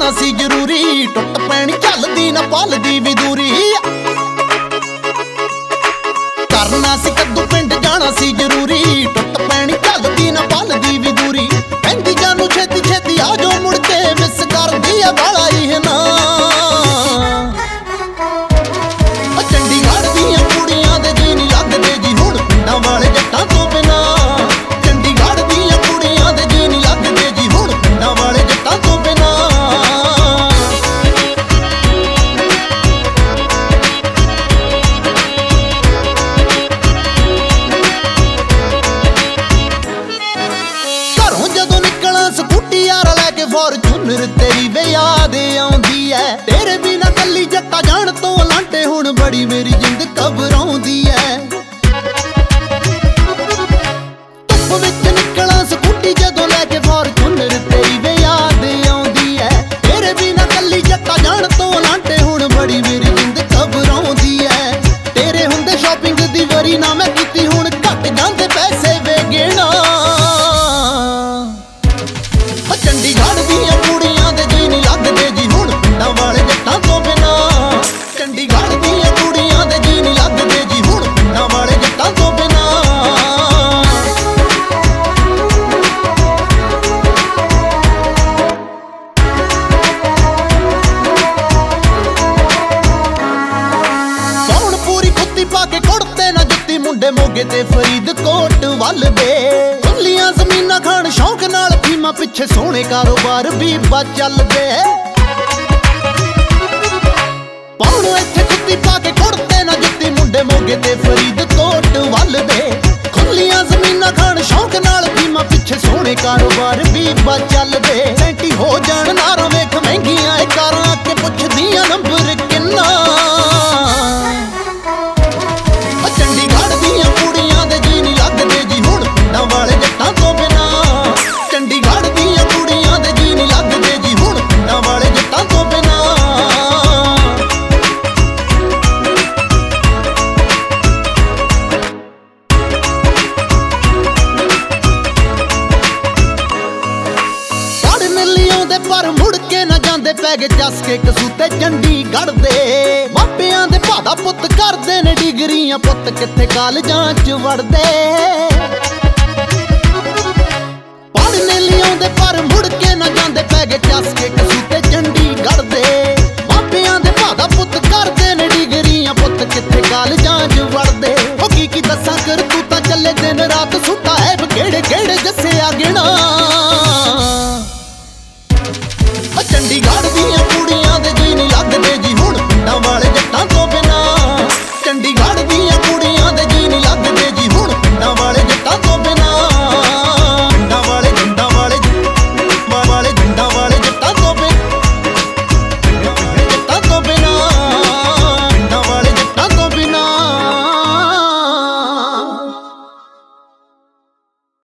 ਜਾਣਾ ਸੀ ਜ਼ਰੂਰੀ, ਟੁੱਟ ਪੈਣੀ ਚੱਲਦੀ ਨਾ ਪਲਦੀ ਵੀ ਦੂਰੀ। ਕਰਨਾ ਸੀ ਕੱਦੂ ਪਿੰਡ ਜਾਣਾ ਸੀ ਜ਼ਰੂਰੀ, ਟੁੱਟ ਪੈਣੀ ਚੱਲਦੀ ਨਾ ਪਲਦੀ ਵੀ ਦੂਰੀ। ਕਹਿੰਦੀ ਜਾਨੂੰ ਛੇਤੀ ਛੇਤੀ ਆ ਜਾਓ ਮੁੜ ਕੇ, ਮਿਸ ਕਰਦੀ ਆ ਵਾਲਾ ਇਹ ਨਾ। ਚੰਡੀਗੜ੍ਹ ਦੀਆਂ ਕੁੜੀਆਂ ਦੇ ਜੀ ਨੀ ਲੱਗਦੇ ਜੀ ਹੁਣ ਪਿੰਡਾਂ ਵਾਲੇ ਜੱਟਾਂ ਤੋਂ ਬਿਨਾਂ। ਚੰਡੀਗੜ੍ਹ ਦੀਆਂ ਕੁੜੀਆਂ ਦੇ ਜੀ ਨੀ ਲੱਗਦੇ ਜੀ ਹੁਣ ਪਿੰਡਾਂ ਵਾਲੇ ਜੱਟਾਂ ਤੋਂ ਬਿਨਾਂ। ਘਰੋਂ ਜਦੋਂ ਨਿਕਲਾਂ ਸਕੂਟੀ ਯਾਰ ਲੈ ਕੇ ਫੋਰਚੂਨਰ, ਤੇਰੀ ਵੇ ਯਾਦ ਆਉਂਦੀ ਐ। ਤੇਰੇ ਬਿਨਾਂ ਕੱਲੀ ਜੱਟਾ ਜਾਣ ਤੋਂ ਲਾਂਟੇ ਹੁਣ ਬੜੀ ਮੇਰੀ ਜਿੰਦ ਘਬਰਾਉਂਦੀ ਐ। ਧੁੱਪ ਵਿੱਚ ਨਿਕਲਾਂ ਸਕੂਟੀ ਜਦੋਂ ਲੈ ਕੇ ਫੋਰਚੂਨਰ, ਤੇਰੀ ਵੇ ਯਾਦ ਆਉਂਦੀ ਐ। ਤੇਰੇ ਬਿਨਾਂ ਕੱਲੀ ਜੱਟਾ ਜਾਣ ਤੋਂ ਲਾਂਟੇ ਹੁਣ ਬੜੀ ਮੇਰੀ ਜਿੰਦ ਘਬਰਾਉਂਦੀ ਐ। ਤੇਰੇ ਹੁੰਦੇ ਸ਼ਾਪਿੰਗ ਦੀ ਵਾਰੀ ਨਾ ਮੈਂ ਕੀਤੀ, ਹੁਣ ਘੱਟ ਜਾਂਦੇ ਪੈਸੇ ਵੇ ਗਿਣਾ। ਚੰਡੀਗੜ੍ਹ ਦੀਆਂ ਕੁੜੀਆਂ ਦੇ ਜੀ ਨੀ ਲੱਗਦੇ ਜੀ ਹੁਣ ਪਿੰਡਾਂ ਵਾਲੇ ਜੱਟਾਂ ਤੋਂ ਬਿਨਾਂ। ਚੰਡੀਗੜ੍ਹ ਦੀਆਂ ਕੁੜੀਆਂ ਦੇ ਜੀ ਨੀ ਲੱਗਦੇ ਜੀ ਹੁਣ ਪਿੰਡਾਂ ਵਾਲੇ ਜੱਟਾਂ ਤੋਂ ਬਿਨਾਂ। ਕੌਣ ਪੂਰੀ ਕੁੱਤੀ ਪਾ ਕੇ ਕੁੜਤੇ ਨਾ ਜੁੱਤੀ, ਮੁੰਡੇ ਮੋਗੇ ਤੇ ਫਰੀਦਕੋਟ ਵੱਲ ਦੇ। ਖੁੱਲੀਆਂ ਜ਼ਮੀਨਾਂ ਖਾਣ ਸ਼ੌਂਕ ਨਾਲ ਫੀਮਾਂ ਪਿੱਛੇ ਸੋਹਣੇ ਕਾਰੋਬਾਰ ਵੀ ਬਚ ਚੱਲਦੇ। ਪਾਉਣੋ ਇੱਥੇ ਕੁੱਤੀ ਪਾ ਕੇ ਕੁੜਤੇ ਨਾ ਜੁੱਤੀ, ਮੁੰਡੇ ਮੋਗੇ ਤੇ ਫਰੀਦਕੋਟ ਵੱਲ ਦੇ। ਖੁੱਲੀਆਂ ਜ਼ਮੀਨਾਂ ਖਾਣ ਸ਼ੌਂਕ ਨਾਲ ਫੀਮਾਂ ਪਿੱਛੇ ਸੋਹਣੇ ਕਾਰੋਬਾਰ ਵੀ ਬਚ ਚੱਲਦੇ। ਸੈਂਟੀ ਹੋ ਜਾਣ ਨਾਰਾਂ ਵੇਖ ਮਹਿੰਗੀਆਂ ਇਹ ਕਾਰਾਂ, ਕੇ ਪੁੱਛਦੀਆਂ ਨੰਬਰ ਕਿੰਨਾ। ਚੰਡੀਗੜ੍ਹ ਦੀਆਂ ਕੁੜੀਆਂ ਦੇ ਜੀ ਨੀ ਲੱਗਦੇ ਜੀ ਹੁਣ ਪਿੰਡਾਂ ਵਾਲੇ ਜੱਟਾਂ ਤੋਂ ਬਿਨਾਂ। ਚੰਡੀਗੜ੍ਹ ਦੀਆਂ ਕੁੜੀਆਂ ਦੇ ਜੀ ਨੀ ਲੱਗਦੇ ਜੀ ਹੁਣ ਪਿੰਡਾਂ ਵਾਲੇ ਜੱਟਾਂ ਤੋਂ ਬਿਨਾਂ। ਪੜ੍ਹਨ ਲਈ ਆਉਂਦੇ ਪਰ ਮੁੜ ਕੇ ਨਾ ਜਾਂਦੇ, ਪੈ ਗਏ ਚਸਕੇ ਕਸੂਤੇ ਚੰਡੀਗੜ੍ਹ ਦੇ। ਮਾਪਿਆਂ ਦੇ ਭਾਦਾ ਪੁੱਤ ਕਰਦੇ ਨੇ ਡਿਗਰੀਆਂ, ਪੁੱਤ ਕਿੱਥੇ ਕਾਲਜਾਂ 'ਚ ਵੜਦੇ। ਪੜ੍ਹਨ ਲਈ ਆਉਂਦੇ ਪਰ ਮੁੜ ਕੇ ਨਾ ਜਾਂਦੇ, ਪੈ ਗਏ ਚਸਕੇ ਕਸੂਤੇ ਚੰਡੀਗੜ੍ਹ ਦੇ।